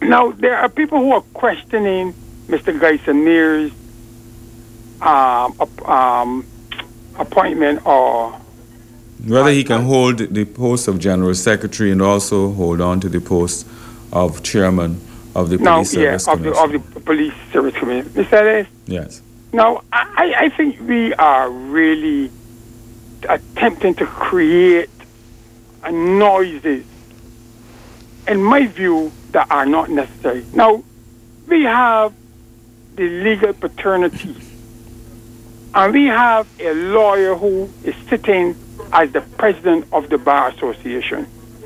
Now, there are people who are questioning Mr. Guy Samir's appointment, or whether he can hold the post of General Secretary and also hold on to the post of Chairman of the Police Service Commission. of the Police Service Commission. Mr. Ellis? Yes. Now, I think we are really attempting to create noises, in my view, that are not necessary. Now, we have the legal paternity, and we have a lawyer who is sitting as the president of the Bar Association.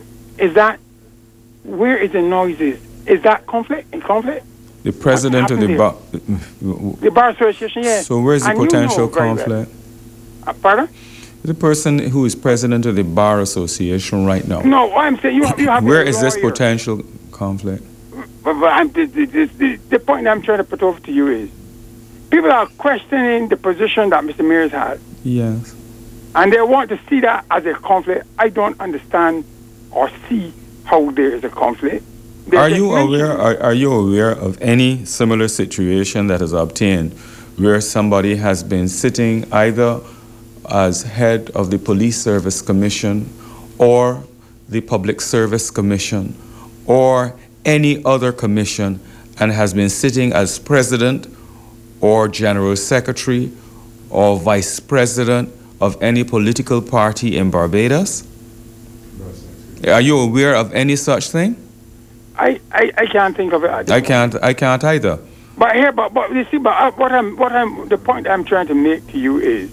Where is the noises? Is that conflict? In conflict? The president of the Bar... The Bar Association, yes. So where's the potential conflict? Pardon? The person who is president of the Bar Association right now. No, I'm saying you have where is this potential conflict? But the point I'm trying to put over to you is, people are questioning the position that Mr. Mears has. Yes. And they want to see that as a conflict. I don't understand or see how there is a conflict. Are you aware of any similar situation that has obtained where somebody has been sitting either as head of the Police Service Commission or the Public Service Commission or any other commission and has been sitting as president or general secretary or vice president of any political party in Barbados? Are you aware of any such thing? I can't think of it. I can't either. But here, but you see, the point I'm trying to make to you is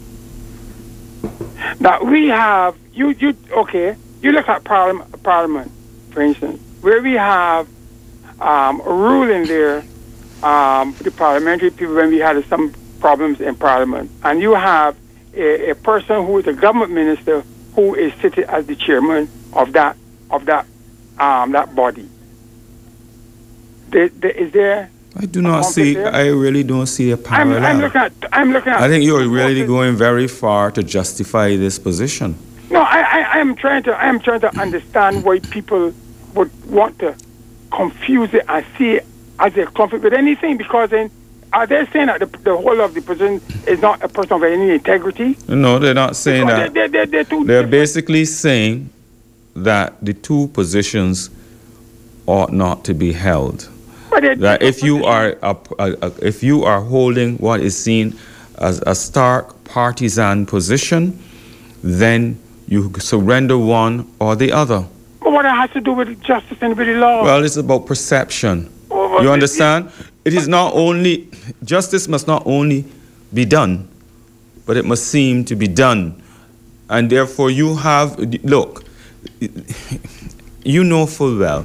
that we have you look at Parliament, for instance, where we have a rule in there, the parliamentary people, when we had some problems in Parliament, and you have a person who is a government minister who is sitting as the chairman of that body. Is there? I do not see. There? I really don't see a parallel. I'm looking at. I think you're really going very far to justify this position. No, I am trying to understand why people would want to confuse it and see it as a conflict with anything, because then are they saying that the whole of the person is not a person of any integrity? No, they're not saying because that. They're basically saying that the two positions ought not to be held. That if you are holding what is seen as a stark partisan position, then you surrender one or the other. But what it has to do with justice and with the law? Well, it's about perception. You understand? It is not only, justice must not only be done, but it must seem to be done. And therefore you have, look, you know full well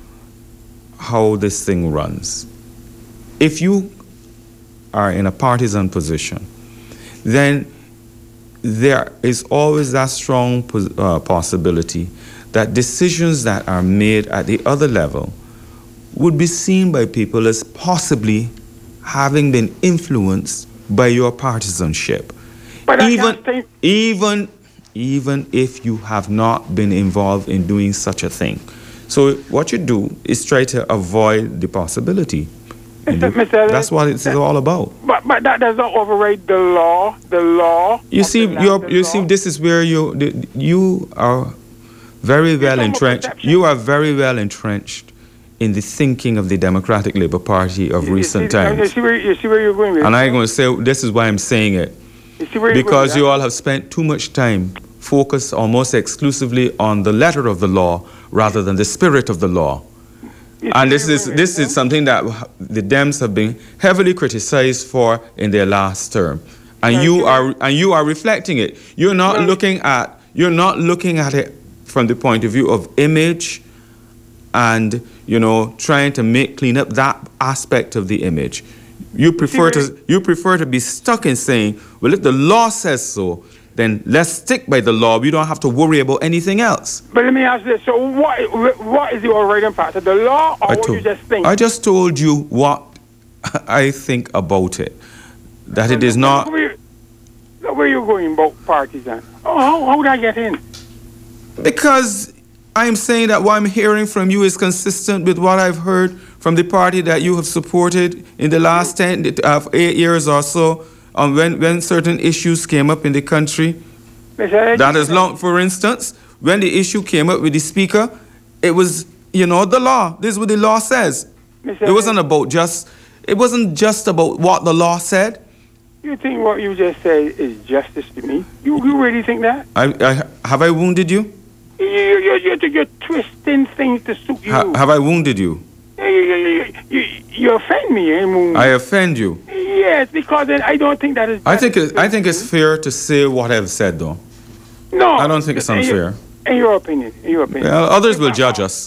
how this thing runs. If you are in a partisan position, then there is always that strong possibility that decisions that are made at the other level would be seen by people as possibly having been influenced by your partisanship. But even if you have not been involved in doing such a thing. So what you do is try to avoid the possibility. Mr. That's what it's all about. But that does not override the law. The law. You see, this is where you are very well entrenched. You are very well entrenched in the thinking of the Democratic Labour Party of recent times. You see where you're going with it. And I'm going to say, this is why I'm saying it. Because you all have spent too much time focused almost exclusively on the letter of the law rather than the spirit of the law. And this is something that the Dems have been heavily criticized for in their last term. And you are reflecting it. You're not looking at it from the point of view of image and, trying to clean up that aspect of the image. You prefer to be stuck in saying, well, if the law says so, then let's stick by the law. We don't have to worry about anything else. But let me ask you this. So what is the overriding factor? The law or what you just think? I just told you what I think about it. That it is not... Where are you going about partisan? How would I get in? Because I'm saying that what I'm hearing from you is consistent with what I've heard from the party that you have supported in the last 8 years or so, when certain issues came up in the country. That is long, for instance, when the issue came up with the speaker, it was, the law. This is what the law says. It wasn't just about what the law said. You think what you just said is justice to me? You really think that? Have I wounded you? You're twisting things to suit you. Have I wounded you? You offend me. I offend you? Yes, because I don't think that is justice. I think it's fair to say what I've said, though. No. I don't think it's unfair. In your opinion. Well, others will judge us.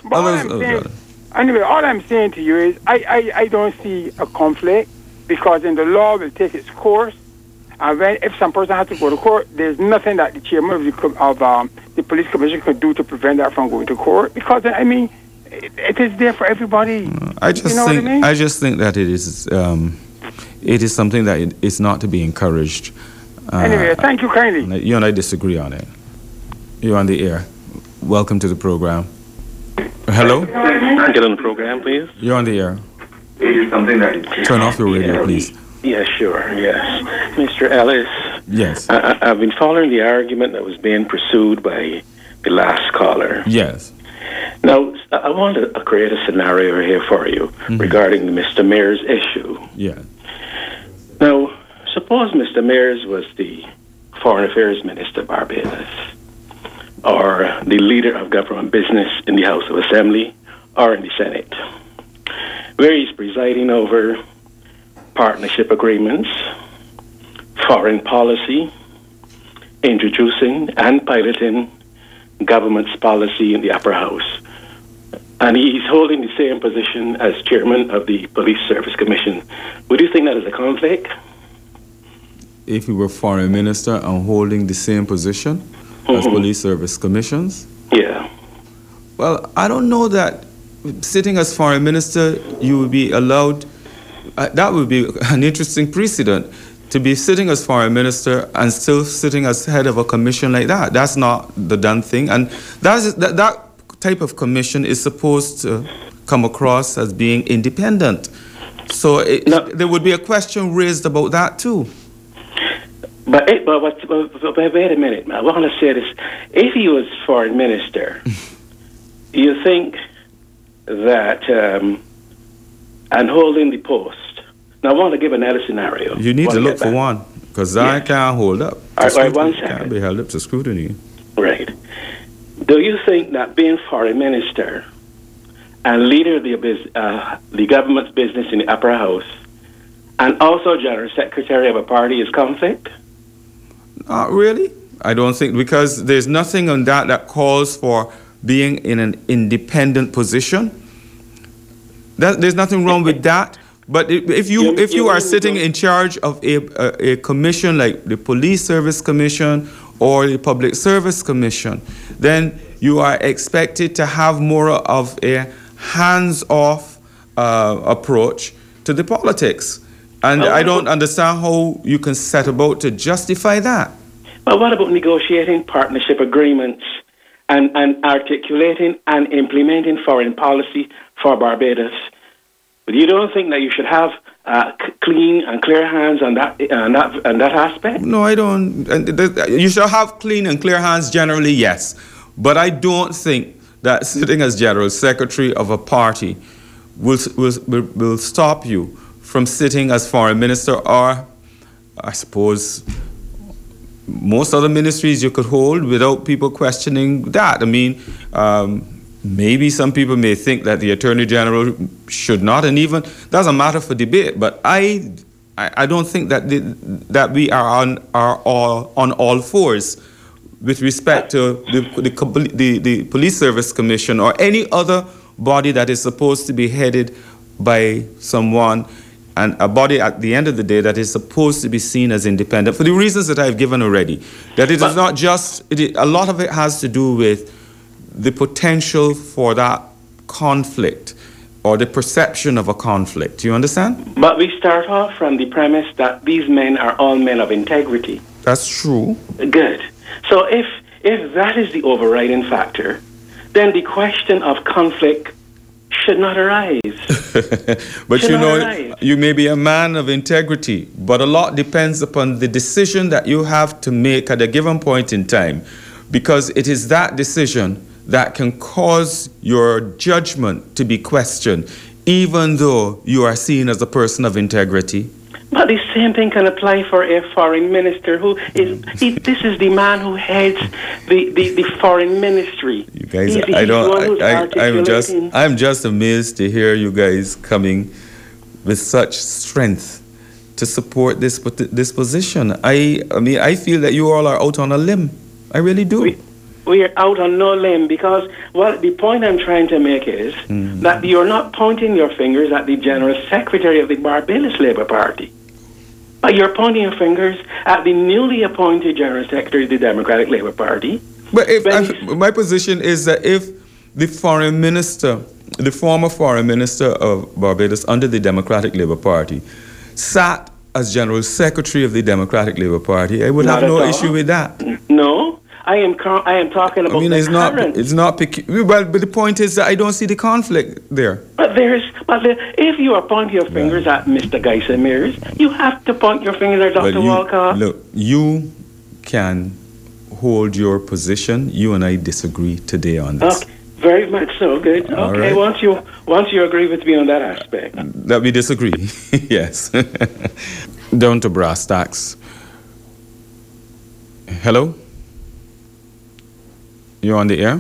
Anyway, all I'm saying to you is I don't see a conflict, because then the law will take its course. And if some person has to go to court, there's nothing that the chairman of the police commission could do to prevent that from going to court. Because, it is there for everybody. I just think that it is something that is not to be encouraged. Anyway, thank you kindly. You and I disagree on it. You're on the air. Welcome to the program. Hello? Get on the program, please. You're on the air. It is something that... Turn off your radio, please. Yes, sure, yes. Mr. Ellis. Yes. I've been following the argument that was being pursued by the last caller. Yes. Now, I want to create a scenario here for you regarding Mr. Mears' issue. Yeah. Now, suppose Mr. Mears was the Foreign Affairs Minister of Barbados, or the leader of government business in the House of Assembly or in the Senate, where he's presiding over partnership agreements, foreign policy, introducing and piloting government's policy in the upper house. And he's holding the same position as chairman of the Police Service Commission. Would you think that is a conflict? If he were foreign minister and holding the same position as Police Service Commissions? Yeah. Well, I don't know that sitting as foreign minister, you would be allowed, that would be an interesting precedent, to be sitting as foreign minister and still sitting as head of a commission like that. That's not the done thing. And that type of commission is supposed to come across as being independent. So there would be a question raised about that too. But wait a minute. I want to say this. If he was foreign minister, you think that, and holding the post, now I want to give another scenario. You need to look for one, because I can't hold up. All right, 1 second. Can't be held up to scrutiny. Right. Do you think that being foreign minister and leader of the government's business in the upper house and also general secretary of a party is conflict? Not really. I don't think, because there's nothing on that calls for being in an independent position. There's nothing wrong with that. But if you are sitting in charge of a commission like the Police Service Commission or the Public Service Commission, then you are expected to have more of a hands-off approach to the politics. And I don't understand how you can set about to justify that. But what about negotiating partnership agreements and articulating and implementing foreign policy for Barbados? But you don't think that you should have clean and clear hands on that aspect? No, I don't. You should have clean and clear hands generally, yes. But I don't think that sitting as general secretary of a party will stop you from sitting as foreign minister, or I suppose most other ministries you could hold without people questioning that. I mean, maybe some people may think that the Attorney General should not, and even that's a matter for debate. But I don't think that that we are on all fours with respect to the Police Service Commission or any other body that is supposed to be headed by someone, and a body at the end of the day that is supposed to be seen as independent, for the reasons that I've given already. That it is not just, a lot of it has to do with the potential for that conflict or the perception of a conflict. Do you understand? But we start off from the premise that these men are all men of integrity. That's true. Good. So if that is the overriding factor, then the question of conflict should not arise. But should you know, arise. you may be a man of integrity, but a lot depends upon the decision that you have to make at a given point in time, because it is that decision that can cause your judgment to be questioned, even though you are seen as a person of integrity. But the same thing can apply for a foreign minister who is. This is the man who heads the foreign ministry. You guys, I'm just amazed to hear you guys coming with such strength to support this position. I mean, I feel that you all are out on a limb. I really do. We are out on no limb because, well, the point I'm trying to make is that you're not pointing your fingers at the General Secretary of the Barbados Labour Party. But you're pointing your fingers at the newly appointed General Secretary of the Democratic Labour Party. But my position is that if the foreign minister, the former foreign minister of Barbados under the Democratic Labour Party, sat as General Secretary of the Democratic Labour Party, I would have no issue with that. No. I am talking about. I mean, it's not. Well, but the point is that I don't see the conflict there. But if you are pointing your fingers at Mr. Geisa Mears, you have to point your fingers at Dr. Walcott. Look, you can hold your position. You and I disagree today on this. Okay, very much so. Good. All okay, right. once you agree with me on that aspect. That we disagree. Yes. Down to brass tacks. Hello. You're on the air?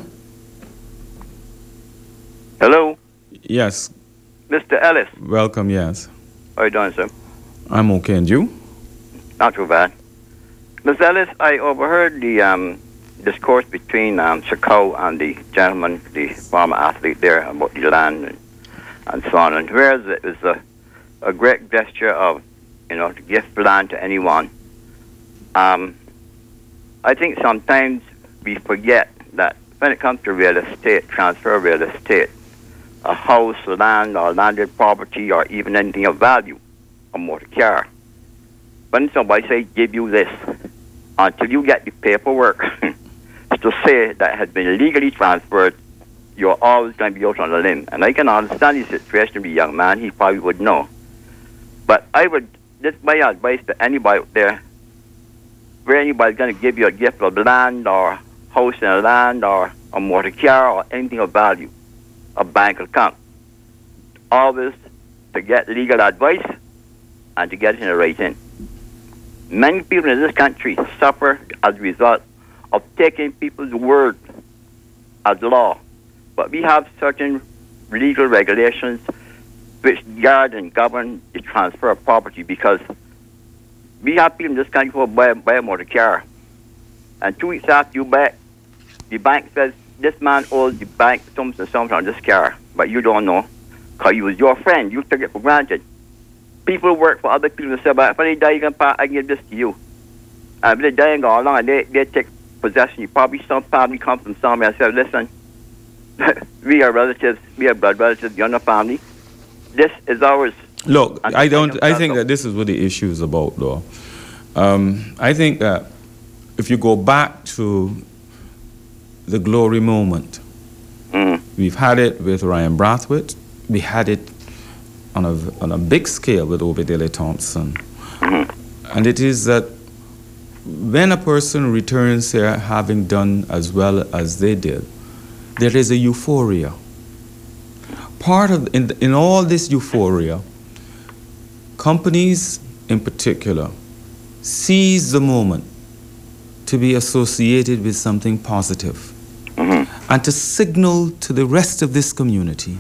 Hello? Yes. Mr. Ellis. Welcome, yes. How are you doing, sir? I'm okay, and you? Not too bad. Mr. Ellis, I overheard the discourse between Shakau and the gentleman, the former athlete there, about the land and so on. And whereas it was a great gesture of, to gift land to anyone, I think sometimes we forget that when it comes to real estate, transfer of real estate, a house, land, or landed property, or even anything of value, a motor car, when somebody say, give you this, until you get the paperwork to say that it has been legally transferred, you're always going to be out on a limb. And I can understand the situation of the young man. He probably would know. But this is my advice to anybody out there, where anybody's going to give you a gift of land or house and land or a motor car or anything of value, a bank account, always to get legal advice and to get it in the right in. Many people in this country suffer as a result of taking people's word as law. But we have certain legal regulations which guard and govern the transfer of property, because we have people in this country who buy a motor car, and 2 weeks after you buy it, the bank says, this man owes the bank something on this car, but you don't know, because he was your friend. You took it for granted. People work for other people and say, but if they die, I can give this to you. And if they die and go along and they take possession, you probably some family come from somewhere and say, listen, we are relatives, we are blood relatives, you're not family. This is ours. Look, I think that this is what the issue is about, though. I think that if you go back to the glory moment, we've had it with Ryan Brathwaite, we had it on a big scale with Obadiah Thompson. And it is that when a person returns here having done as well as they did, there is a euphoria. Part of, in all this euphoria, companies in particular seize the moment to be associated with something positive and to signal to the rest of this community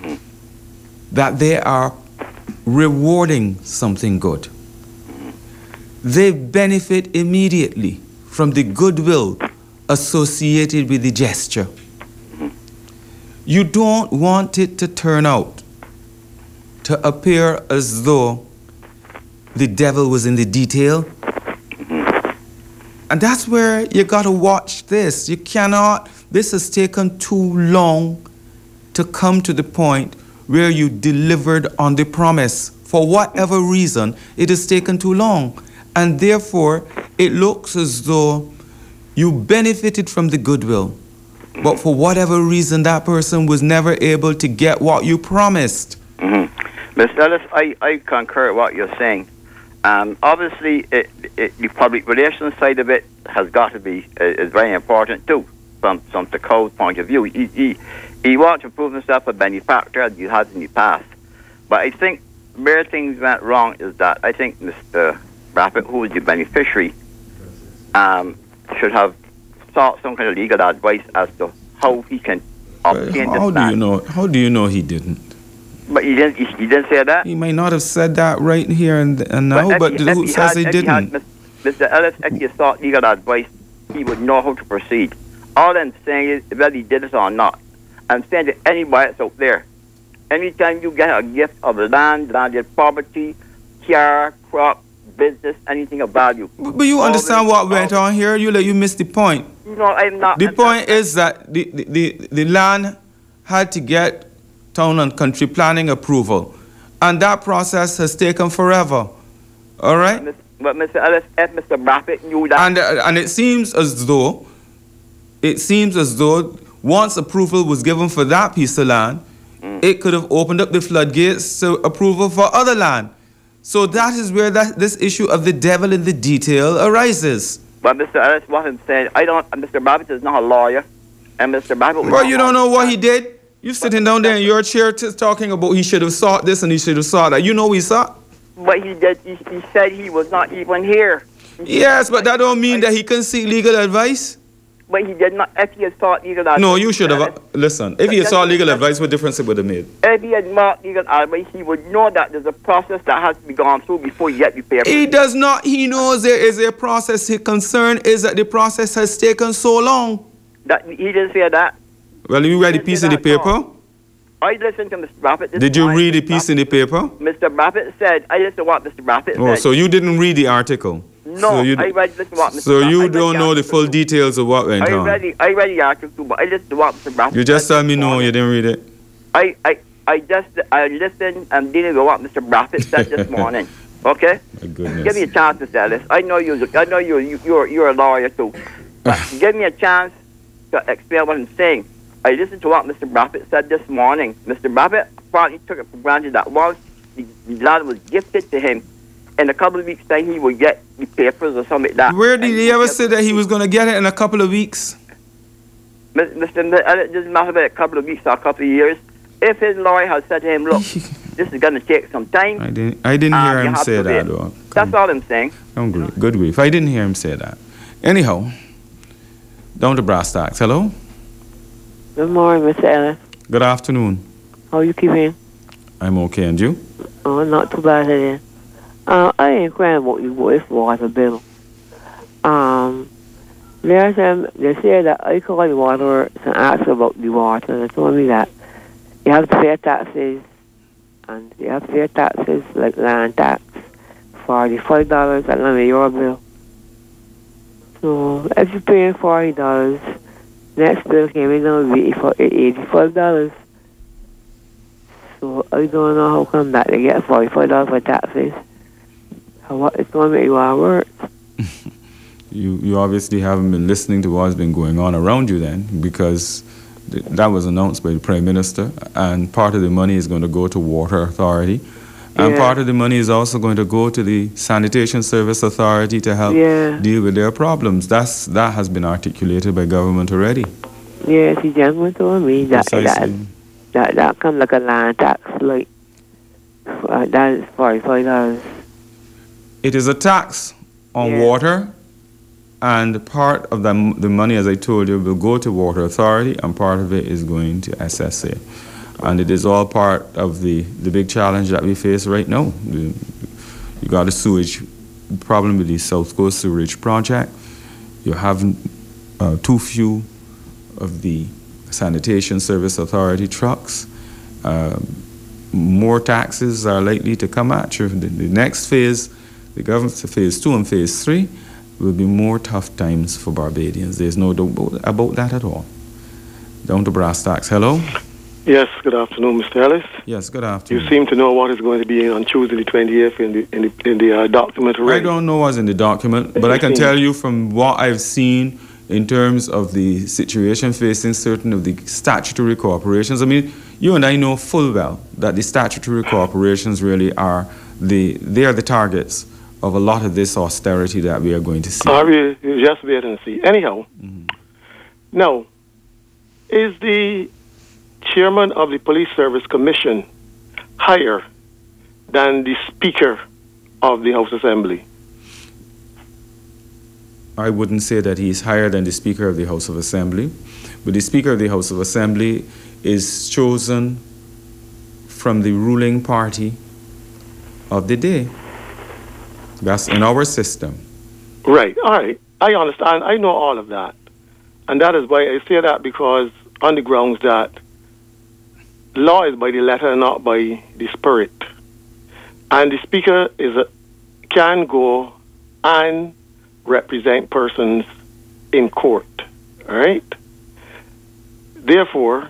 that they are rewarding something good. They benefit immediately from the goodwill associated with the gesture. You don't want it to turn out to appear as though the devil was in the detail. And that's where you got to watch this. You cannot, this has taken too long to come to the point where you delivered on the promise. For whatever reason, it has taken too long. And therefore, it looks as though you benefited from the goodwill, but for whatever reason, that person was never able to get what you promised. Mr. Ellis, I concur with what you're saying. Obviously, the public relations side of it has got to be is very important too, from the code point of view. He wants to prove himself a benefactor as he has in the past. But I think where things went wrong is that I think Mr. Brappett, who is the beneficiary, should have sought some kind of legal advice as to how he can obtain this land. How do you know he didn't? But he didn't say that. He may not have said that right here and now, but who says he didn't? Mr. Ellis, if he sought legal advice, he would know how to proceed. All I'm saying is whether he did it or not. I'm saying to anybody that's out there, anytime you get a gift of land, landed property, car, crop, business, anything of value. But you understand what went on here? You missed the point. No, I'm not. The point is that the land had to get town and country planning approval, and that process has taken forever. All right? But Mr. Ellis, if Mr. Brappett knew that... And it seems as though once approval was given for that piece of land, it could have opened up the floodgates to approval for other land. So that is where this issue of the devil in the detail arises. But Mr. Ellis, what I'm saying, Mr. Brappett is not a lawyer, and Mr. Brappett... Well, you don't know what he did? You're sitting down there in your chair talking about he should have sought this and he should have sought that. You know he sought? But he did. He said he was not even here. Yes, but that don't mean that he can seek legal advice. But he did not. If he had sought legal advice... No, you should have... Listen, if he had sought legal advice, what difference it would have made? If he had sought legal advice, he would know that there's a process that has to be gone through before you get the paper. He does not. He knows there is a process. His concern is that the process has taken so long. That he didn't say that. Well, you read the piece in the paper? I listened to Mr. Brappett. Did you read the piece in the paper? Mr. Brappett said, I listened to what Mr. Brappett said. Oh, so you didn't read the article? No, I listened to what Mr. So you don't know the full details of what went on? I read the article too, but I listened to what Mr. Brappett said. You just tell me no, you didn't read it? I listened and dealing with what Mr. Brappett said this morning. Okay? My goodness. Give me a chance, Mr. Ellis. I know you're a lawyer too. But give me a chance to explain what I'm saying. I listened to what Mr. Brappett said this morning. Mr. Brappett probably took it for granted that once the land was gifted to him, in a couple of weeks' time he would get the papers or something like that. Where did he ever say that he was going to get it in a couple of weeks? Mr. Ellis, it doesn't matter about a couple of weeks or a couple of years. If his lawyer has said to him, look, this is going to take some time. I didn't hear him say that, though. That's all I'm saying. Good grief. I didn't hear him say that. Anyhow, down to brass tacks. Hello? Good morning, Mr. Ellis. Good afternoon. How are you keeping? I'm okay, and you? Oh, not too bad today. I ain't crying about you with water bill. Last time they said that I called the water works and asked about the water. They told me that you have to pay taxes, and you have to pay taxes like land tax for the $40 that on your bill. So if you pay $40, next bill came in and be for $85. So I don't know how come that they get $45 for taxes. What is going to make you work? You obviously haven't been listening to what's been going on around you then, because that was announced by the Prime Minister, and part of the money is going to go to Water Authority, and part of the money is also going to go to the Sanitation Service Authority to help deal with their problems. That has been articulated by government already. Yes, the gentleman told me that comes like a land tax, like that is $45. It is a tax on water, and part of the money, as I told you, will go to Water Authority, and part of it is going to SSA. And it is all part of the big challenge that we face right now. You got a sewage problem with the South Coast Sewerage Project. You have too few of the Sanitation Service Authority trucks. More taxes are likely to come at you. The next phase, the government's phase 2 and phase 3, will be more tough times for Barbadians. There's no doubt about that at all. Down to brass tacks. Hello? Yes, good afternoon, Mr. Ellis. Yes, good afternoon. You seem to know what is going to be on Tuesday the 28th in the document already. I don't know what's in the document, but I can tell you from what I've seen in terms of the situation facing certain of the statutory corporations. I mean, you and I know full well that the statutory corporations really are they are the targets of a lot of this austerity that we are going to see. We just wait and see. Anyhow, now, is the chairman of the Police Service Commission higher than the Speaker of the House Assembly? I wouldn't say that he is higher than the Speaker of the House of Assembly, but the Speaker of the House of Assembly is chosen from the ruling party of the day. That's in our system. Right, all right. I understand. I know all of that. And that is why I say that, because on the grounds that law is by the letter, not by the spirit. And the Speaker can go and represent persons in court, all right? Therefore,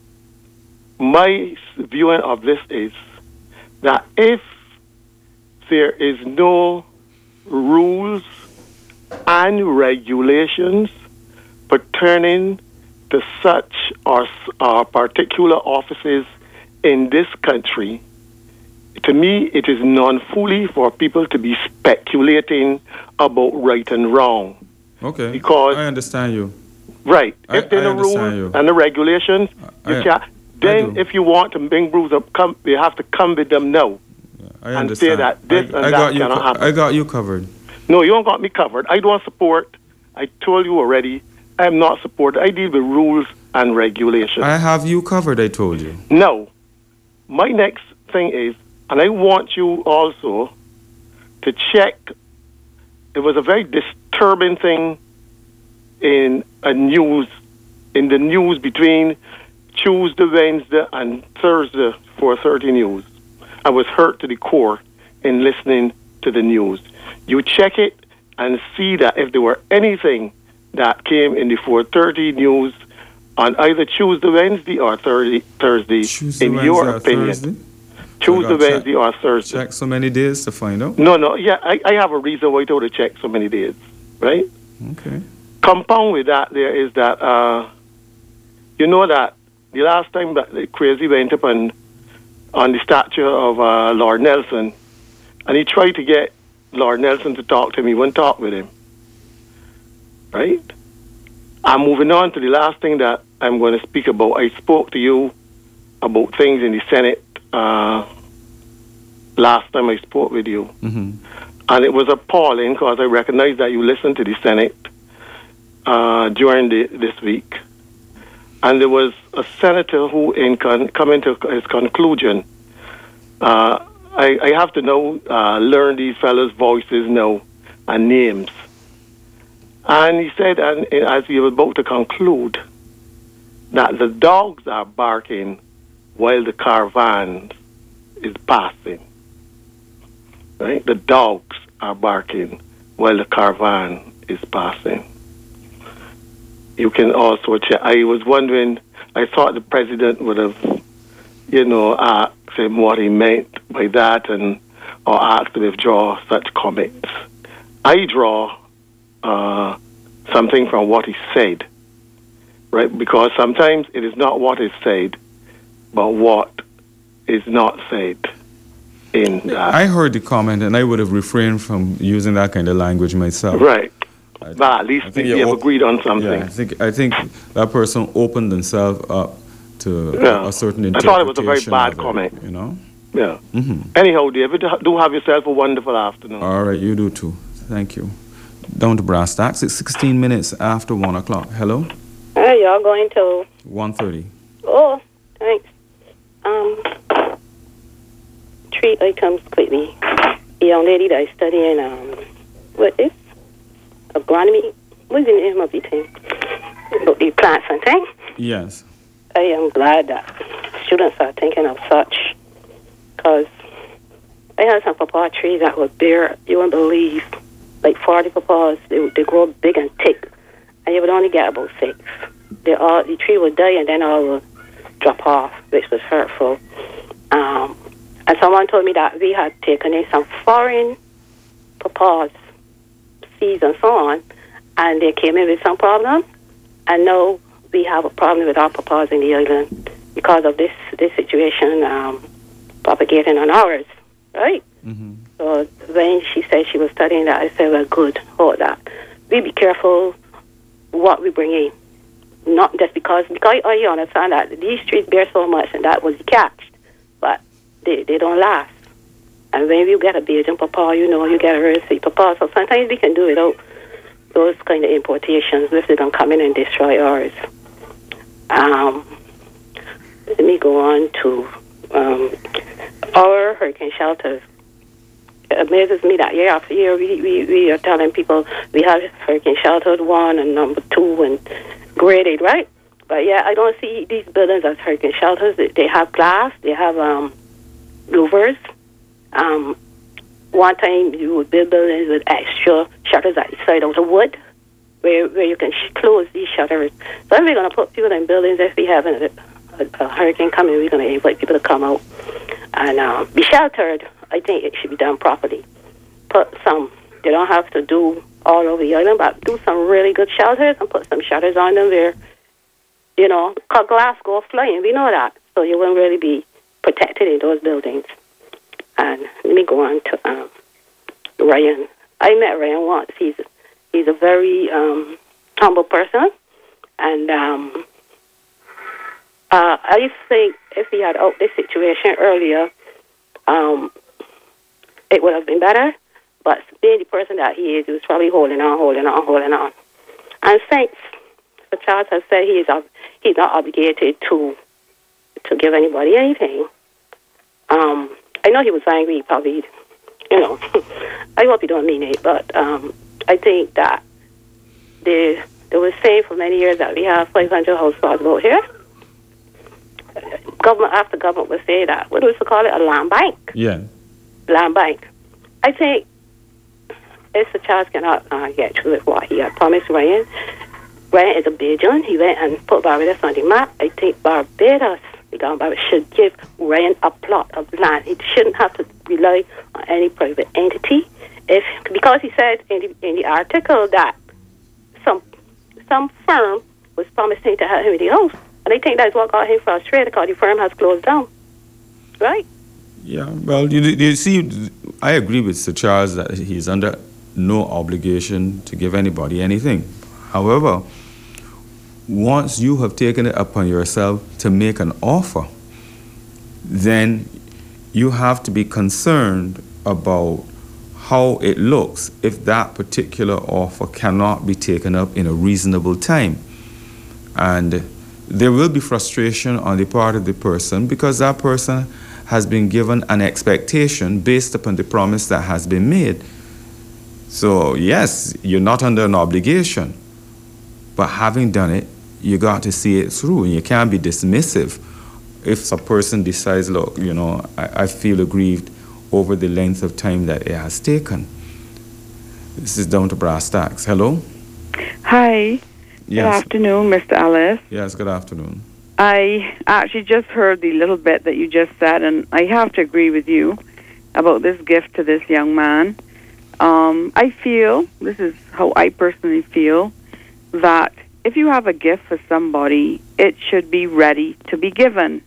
my viewing of this is that if there is no rules and regulations pertaining to such or particular offices in this country, to me, it is non-fully for people to be speculating about right and wrong. Okay, because I understand you. Right. If there are the rules and the regulations, you can't. Then if you want to bring rules up, you have to come with them now. I and say that this and that cannot happen. I got you covered. No, you don't got me covered. I don't support. I told you already, I am not supported. I deal with rules and regulations. I have you covered, I told you. No. My next thing is, and I want you also to check, it was a very disturbing thing in the news between Tuesday, Wednesday, and Thursday, 4:30 news. I was hurt to the core in listening to the news. You check it and see that if there were anything that came in the 4:30 news on either Tuesday, Wednesday, or Thursday, Tuesday, in Wednesday, your or opinion. Thursday? Tuesday, Wednesday, or Thursday. Check so many days to find out? No, yeah, I have a reason why to check so many days, right? Okay. Compound with that, there is that, you know that the last time that the crazy went up on the statue of Lord Nelson, and he tried to get Lord Nelson to talk to him, he wouldn't talk with him, right? I'm moving on to the last thing that I'm going to speak about. I spoke to you about things in the Senate last time I spoke with you. Mm-hmm. And it was appalling because I recognized that you listened to the Senate during this week. And there was a senator who, coming to his conclusion, I have to now learn these fellows' voices now and names. And he said, and as he was about to conclude, that the dogs are barking while the caravan is passing. Right? The dogs are barking while the caravan is passing. You can also check. I was wondering, I thought the president would have, asked him what he meant by that or asked to withdraw such comments. I draw something from what he said, right? Because sometimes it is not what is said, but what is not said. I heard the comment, and I would have refrained from using that kind of language myself. Right. But at least we have agreed on something. Yeah, I think that person opened themselves up to a certain interpretation. I thought it was a very bad comment. Yeah. Mm-hmm. Anyhow, David, do have yourself a wonderful afternoon. All right, you do too. Thank you. Down to brass tacks. It's 16 minutes after 1 o'clock. Hello? Hey, y'all going to 1:30. Oh, thanks. 3 items quickly. A young lady that is studying, what is agronomy? What's the name of the thing? About the plants and things? Yes. I am glad that students are thinking of such, because I had some pawpaw trees that were bare, you won't believe, like 40 pawpaws. They grow big and thick, and you would only get about 6. The tree would die and then all would drop off, which was hurtful. And someone told me that we had taken in some foreign pawpaws, seeds and so on, and they came in with some problem, and now we have a problem with our papas in the island because of this situation propagating on ours, right? Mm-hmm. So when she said she was studying that, I said, well, good, hold that. We be careful what we bring in. Not just because you understand that these streets bear so much and that was catched, but they don't last. And when you get a Bajan papa, you get a real sweet papa. So sometimes we can do without those kind of importations if they don't come in and destroy ours. Let me go on to our hurricane shelters. It amazes me that year after year we are telling people we have hurricane sheltered 1 and number 2 and graded, right? But yeah, I don't see these buildings as hurricane shelters. They have glass, they have louvers. One time you would build buildings with extra shutters at the side out of wood where you can close these shutters. So if we're going to put people in buildings, if we have a hurricane coming, we're going to invite people to come out and be sheltered. I think it should be done properly. They don't have to do all over the island, but do some really good shelters and put some shutters on them where, glass go flying. We know that. So you won't really be protected in those buildings. And let me go on to Ryan. I met Ryan once. He's a very humble person. And I think if he had out this situation earlier, it would have been better. But being the person that he is, he was probably holding on. And since Charles has said he's not obligated to give anybody anything, I know he was angry, probably, I hope he don't mean it, but I think that they were saying for many years that we have 500 households out here. Government would say that, what do we call it, a land bank? Yeah. Land bank. I think Mr. Charles cannot get through with what he had promised Ryan. Ryan is a Bajan. He went and put Barbados on the map. I think Barbados, the government should give Ryan a plot of land. He shouldn't have to rely on any private entity. Because he said in the article that some firm was promising to help him with the house. And I think that's what got him frustrated because the firm has closed down. Right? Yeah, well, you see, I agree with Sir Charles that he's under no obligation to give anybody anything. However, once you have taken it upon yourself to make an offer, then you have to be concerned about how it looks if that particular offer cannot be taken up in a reasonable time. And there will be frustration on the part of the person because that person has been given an expectation based upon the promise that has been made. So, yes, you're not under an obligation, but having done it, you got to see it through, and you can't be dismissive if a person decides, look, I feel aggrieved over the length of time that it has taken. This is down to brass tacks. Hello? Hi. Yes. Good afternoon, Mr. Ellis. Yes, good afternoon. I actually just heard the little bit that you just said, and I have to agree with you about this gift to this young man. I feel, this is how I personally feel, that if you have a gift for somebody, it should be ready to be given.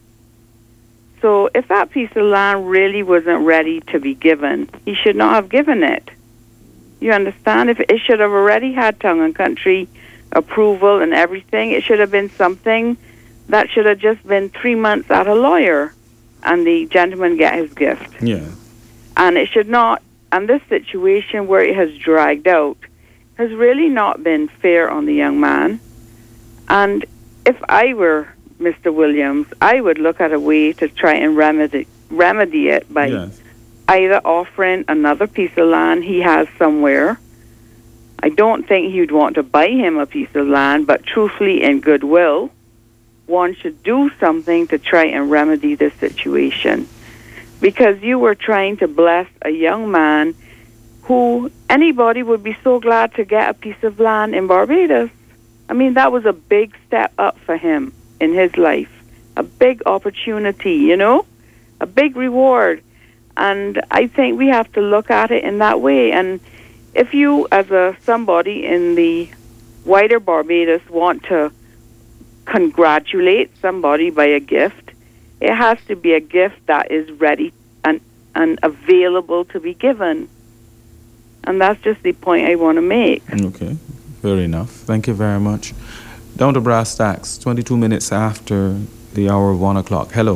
So if that piece of land really wasn't ready to be given, he should not have given it. You understand? If it should have already had tongue and country approval and everything, it should have been something that should have just been 3 months at a lawyer and the gentleman get his gift. Yeah. And it should not, and this situation where it has dragged out has really not been fair on the young man. And if I were Mr. Williams, I would look at a way to try and remedy it by either offering another piece of land he has somewhere. I don't think he would want to buy him a piece of land, but truthfully, in goodwill, one should do something to try and remedy this situation. Because you were trying to bless a young man who anybody would be so glad to get a piece of land in Barbados. I mean, that was a big step up for him in his life. A big opportunity, a big reward. And I think we have to look at it in that way. And if you, as somebody in the wider Barbados want to congratulate somebody by a gift, it has to be a gift that is ready and available to be given. And that's just the point I want to make. Okay, fair enough. Thank you very much. Down to brass tacks, 22 minutes after the hour of 1 o'clock. Hello.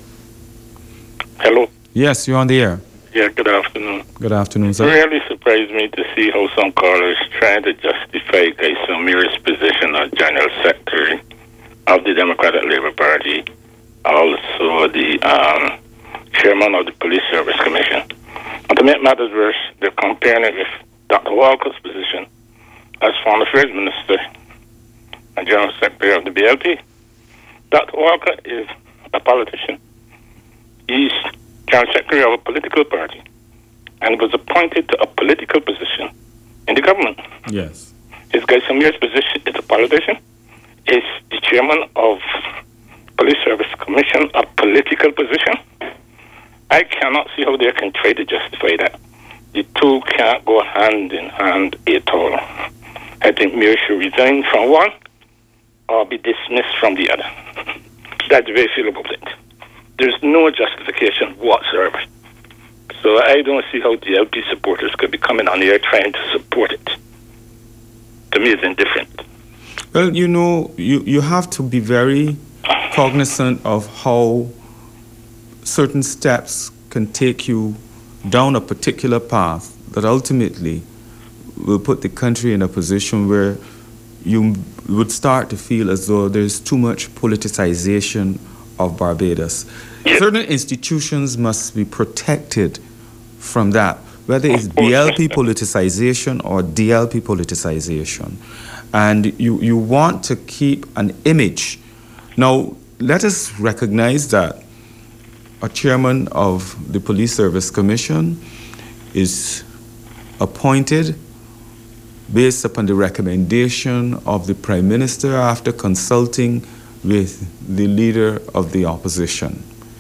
Hello. Yes, you're on the air. Yeah, good afternoon. Good afternoon, sir. It really surprised me to see how some callers trying to justify Gaisa Mears' position as General Secretary of the Democratic Labour Party, also the Chairman of the Police Service Commission. And to make matters worse, they're comparing it with Dr. Walker's position as Foreign Affairs Minister and General Secretary of the BLP. Dr. Walker is a politician. He's General Secretary of a political party and was appointed to a political position in the government. Yes. His Gaisa Mears' position is a politician. Is the Chairman of Police Service Commission a political position? I cannot see how they can try to justify that. The two can't go hand in hand at all. I think Mears should resign from one or be dismissed from the other. That's the way I feel about it. There's no justification whatsoever. So I don't see how the LP supporters could be coming on here trying to support it. To me, it's indifferent. Well, you know, you have to be very cognizant of how certain steps can take you down a particular path that ultimately will put the country in a position where you would start to feel as though there's too much politicization of Barbados. Yes. Certain institutions must be protected from that, whether it's BLP politicization or DLP politicization. And you want to keep an image. Now, let us recognize that a chairman of the Police Service Commission is appointed based upon the recommendation of the Prime Minister after consulting with the leader of the opposition.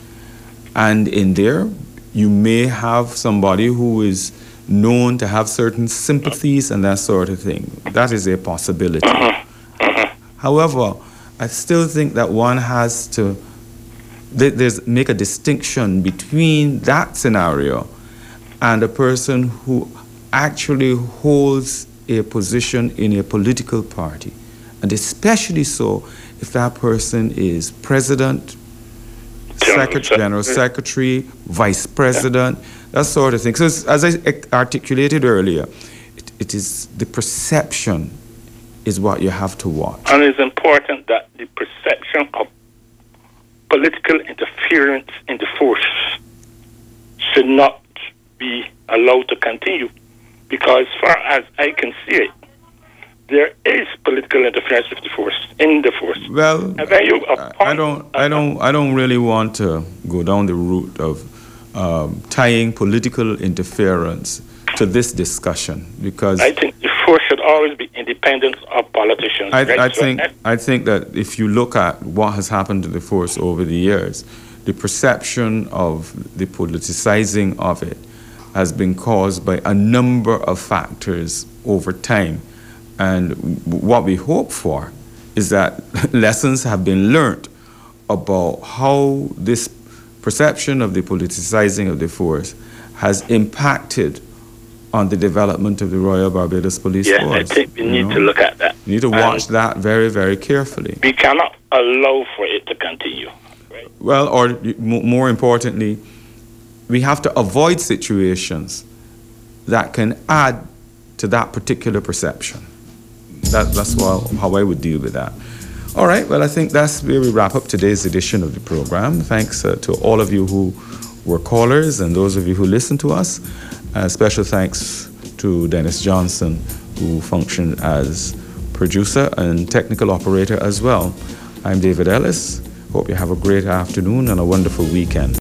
And in there, you may have somebody who is known to have certain sympathies and that sort of thing. That is a possibility. However, I still think that one has to make a distinction between that scenario and a person who actually holds a position in a political party, and especially so if that person is president, general secretary, vice president, that sort of thing. So as I articulated earlier, it is the perception is what you have to watch. And it's important that the perception of political interference in the force should not be allowed to continue, because as far as I can see it, there is political interference with the force, in the force. Well, I don't really want to go down the route of tying political interference to this discussion, because I think the force should always be independent of politicians. I think that if you look at what has happened to the force over the years, the perception of the politicizing of it has been caused by a number of factors over time. And what we hope for is that lessons have been learned about how this perception of the politicizing of the force has impacted on the development of the Royal Barbados Police Force. Yes, I think we need to look at that. You need to watch that very, very carefully. We cannot allow for it to continue. Right? Well, or more importantly, we have to avoid situations that can add to that particular perception. That's how I would deal with that. All right, well, I think that's where we wrap up today's edition of the program. Thanks to all of you who were callers and those of you who listened to us. Special thanks to Dennis Johnson, who functioned as producer and technical operator as well. I'm David Ellis. Hope you have a great afternoon and a wonderful weekend.